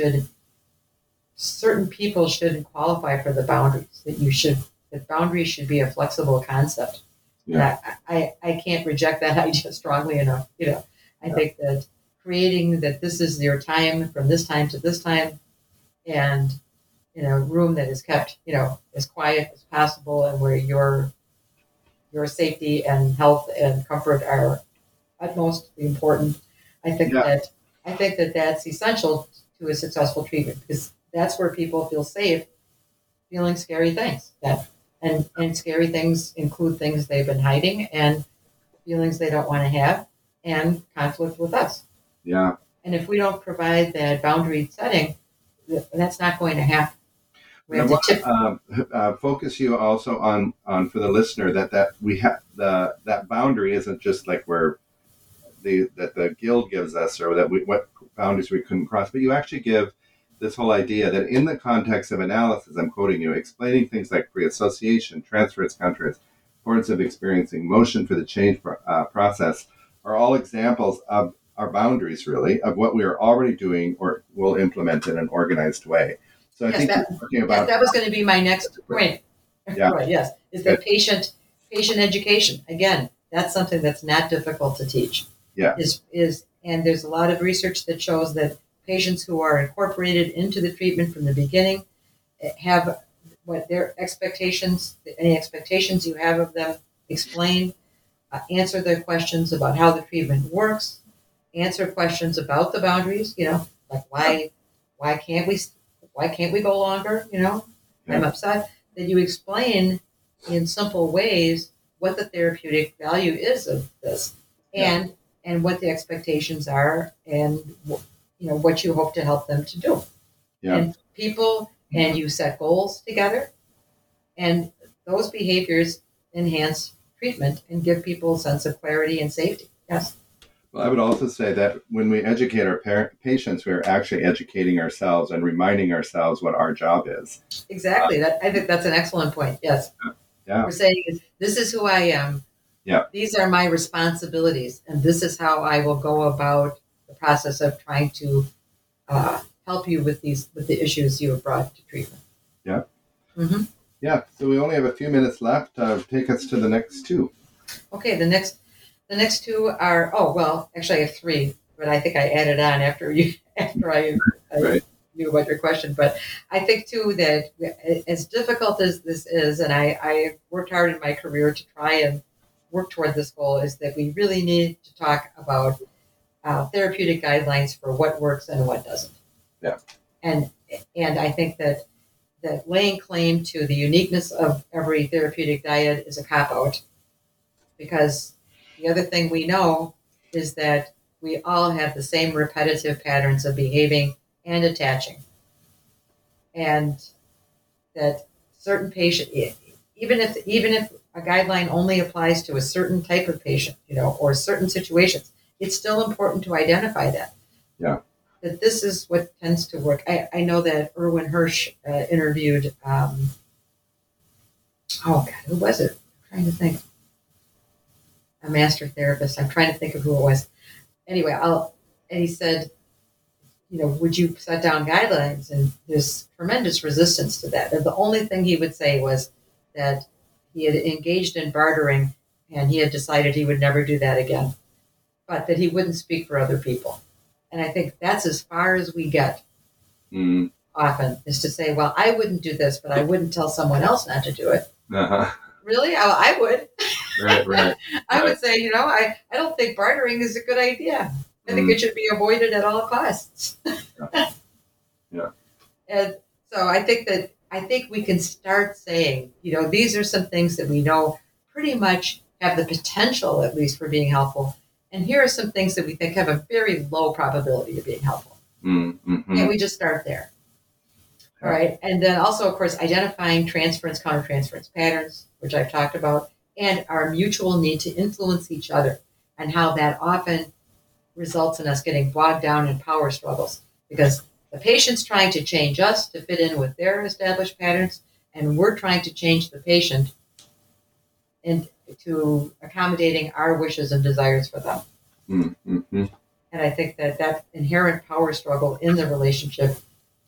certain people shouldn't qualify for the boundaries. That boundaries should be a flexible concept. Yeah. I can't reject that idea strongly enough. I think that creating that this is your time from this time to this time, and in a room that is kept, as quiet as possible, and where your safety and health and comfort are utmost important. I think that that's essential to a successful treatment, because that's where people feel safe, feeling scary things. And scary things include things they've been hiding and feelings they don't want to have and conflict with us. Yeah. And if we don't provide that boundary setting, that's not going to happen. I want to focus you also on for the listener that we have that boundary isn't just like where that the guild gives us, or that what boundaries we couldn't cross, but you actually give this whole idea that in the context of analysis, I'm quoting you, explaining things like free association, transference, contrast, importance of experiencing motion for the change process are all examples of our boundaries, really, of what we are already doing or will implement in an organized way. So I think you're talking about that was going to be my next point. Yeah. Right, yes, is that patient education. Again, that's something that's not difficult to teach. Yeah. And there's a lot of research that shows that patients who are incorporated into the treatment from the beginning have what their expectations, any expectations you have of them, explain, answer their questions about how the treatment works, answer questions about the boundaries, like why can't we go longer? I'm upset. That you explain in simple ways what the therapeutic value is of this, and what the expectations are, and what you hope to help them to do. And you set goals together, and those behaviors enhance treatment and give people a sense of clarity and safety. Yes. Well, I would also say that when we educate our patients, we are actually educating ourselves and reminding ourselves what our job is. Exactly. I think that's an excellent point. Yes. Yeah. We're saying, this is who I am. Yeah. These are my responsibilities, and this is how I will go about the process of trying to help you with the issues you have brought to treatment. Yeah. Mm-hmm. Yeah. So we only have a few minutes left. Take us to the next two. Okay. The next two are, actually I have three, but I think I added on after I knew about your question. But I think too that as difficult as this is, and I worked hard in my career to try and work toward this goal, is that we really need to talk about therapeutic guidelines for what works and what doesn't. Yeah. And I think that laying claim to the uniqueness of every therapeutic diet is a cop-out, because the other thing we know is that we all have the same repetitive patterns of behaving and attaching. And that certain patient, even if a guideline only applies to a certain type of patient, or certain situations, it's still important to identify that. Yeah. That this is what tends to work. I know that Erwin Hirsch interviewed, who was it? I'm trying to think. A master therapist. I'm trying to think of who it was. Anyway, and he said, would you set down guidelines? And there's tremendous resistance to that. And the only thing he would say was that he had engaged in bartering and he had decided he would never do that again, but that he wouldn't speak for other people. And I think that's as far as we get often, is to say, well, I wouldn't do this, but I wouldn't tell someone else not to do it. Uh-huh. Really? I would. Right. I would say, I don't think bartering is a good idea. I think it should be avoided at all costs. Yeah. And so I think we can start saying, these are some things that we know pretty much have the potential, at least, for being helpful. And here are some things that we think have a very low probability of being helpful. Mm-hmm. And we just start there. All right. And then also, of course, identifying transference, countertransference patterns, which I've talked about, and our mutual need to influence each other, and how that often results in us getting bogged down in power struggles, because the patient's trying to change us to fit in with their established patterns, and we're trying to change the patient into accommodating our wishes and desires for them. Mm-hmm. And I think that inherent power struggle in the relationship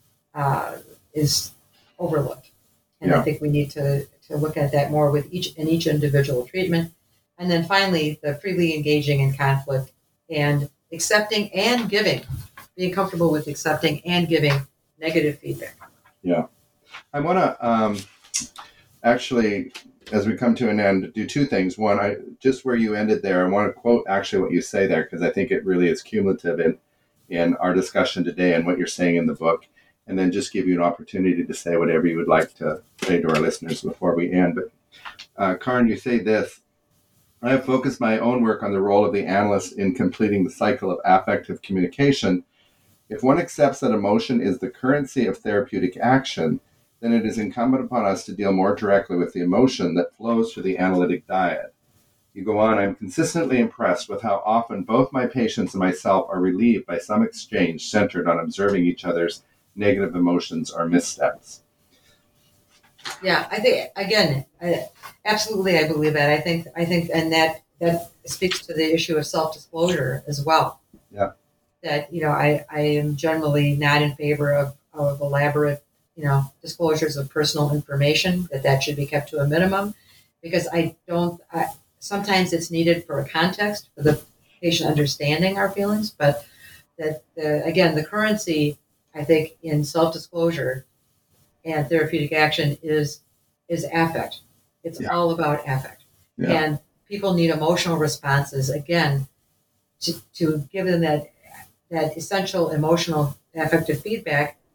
is overlooked. And I think we need to look at that more with each individual treatment. And then finally, the freely engaging in conflict and accepting and giving, being comfortable with accepting and giving negative feedback. Yeah. I want to actually, as we come to an end, do two things. One, just where you ended there, I want to quote actually what you say there, because I think it really is cumulative in our discussion today and what you're saying in the book. And then just give you an opportunity to say whatever you would like to say to our listeners before we end. But Karin, you say this: I have focused my own work on the role of the analyst in completing the cycle of affective communication. If one accepts that emotion is the currency of therapeutic action, then it is incumbent upon us to deal more directly with the emotion that flows through the analytic diet. You go on, I'm consistently impressed with how often both my patients and myself are relieved by some exchange centered on observing each other's negative emotions or missteps. Yeah, I think, again, absolutely, I believe that. I think, and that speaks to the issue of self-disclosure as well. Yeah. That, I am generally not in favor of elaborate, disclosures of personal information, that should be kept to a minimum, because sometimes it's needed for a context, for the patient understanding our feelings, but that, the currency, I think, in self-disclosure and therapeutic action is affect. It's all about affect. Yeah. And people need emotional responses, again, to give them that essential emotional affective feedback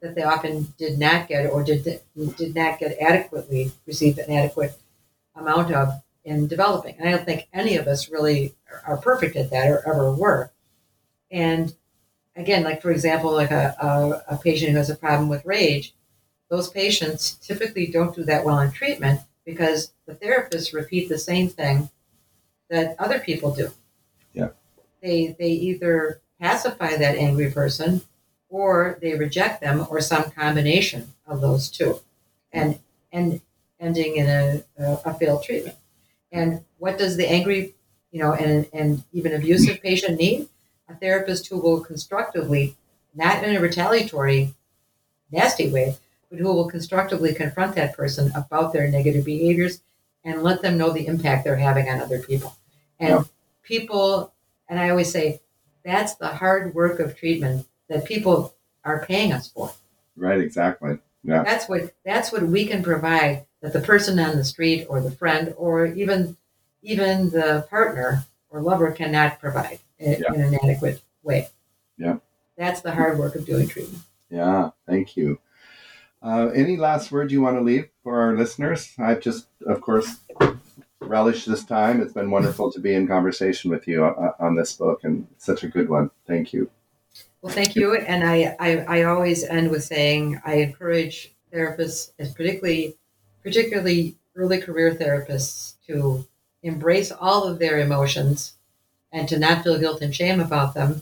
that they often did not get or did not get adequately, receive an adequate amount of in developing. And I don't think any of us really are perfect at that or ever were. And again, like for example, like a patient who has a problem with rage, those patients typically don't do that well in treatment because the therapists repeat the same thing that other people do. Yeah. They either pacify that angry person or they reject them or some combination of those two and ending in a failed treatment. And what does the angry, and even abusive patient need? A therapist who will constructively, not in a retaliatory, nasty way, but who will constructively confront that person about their negative behaviors and let them know the impact they're having on other people. And people, and I always say, that's the hard work of treatment that people are paying us for. Right, exactly. Yeah. That's what we can provide that the person on the street or the friend or even the partner or lover cannot provide in an adequate way. Yeah. That's the hard work of doing treatment. Yeah, thank you. Any last words you want to leave for our listeners? I've just, of course, relished this time. It's been wonderful to be in conversation with you on this book, and such a good one. Thank you. Well, thank you. And I always end with saying I encourage therapists, as particularly early career therapists, to embrace all of their emotions and to not feel guilt and shame about them,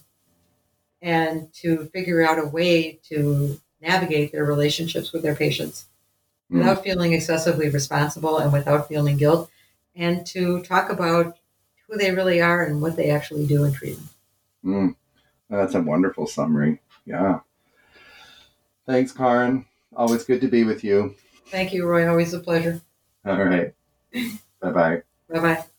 and to figure out a way to navigate their relationships with their patients without feeling excessively responsible and without feeling guilt, and to talk about who they really are and what they actually do in treatment. That's a wonderful summary. Yeah. Thanks, Karen. Always good to be with you. Thank you, Roy. Always a pleasure. All right. Bye-bye. Bye-bye.